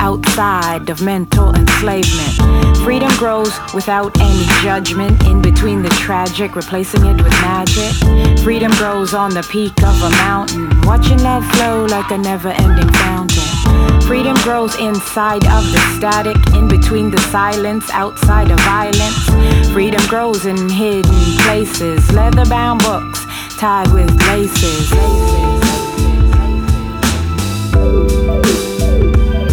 outside of mental enslavement. Freedom grows without any judgment, in between the tragic, replacing it with magic. Freedom grows on the peak of a mountain, watching love flow like a never-ending fountain. Freedom grows inside of the static, in between the silence, outside of violence. Freedom grows in hidden places, leather-bound books tied with laces.